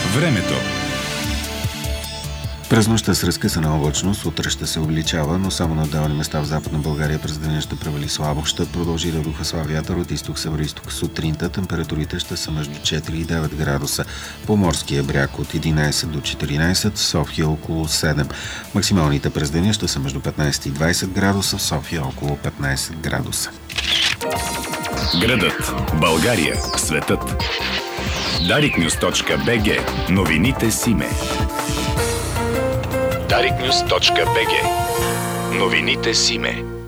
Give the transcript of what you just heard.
Времето. През нощта с разкъсана облачност, утре ще се увеличава, но само на отделни места в Западна България през деня ще превали слабо. Ще продължи да духа слаб вятър от изток-североизток. Сутринта температурите ще са между 4 и 9 градуса. По морския бряг от 11 до 14, в София около 7. Максималните през деня ще са между 15 и 20 градуса, в София около 15 градуса. Градът, България, светът. Dariknews.bg. Новините с име. Dariknews.bg. Новините с име.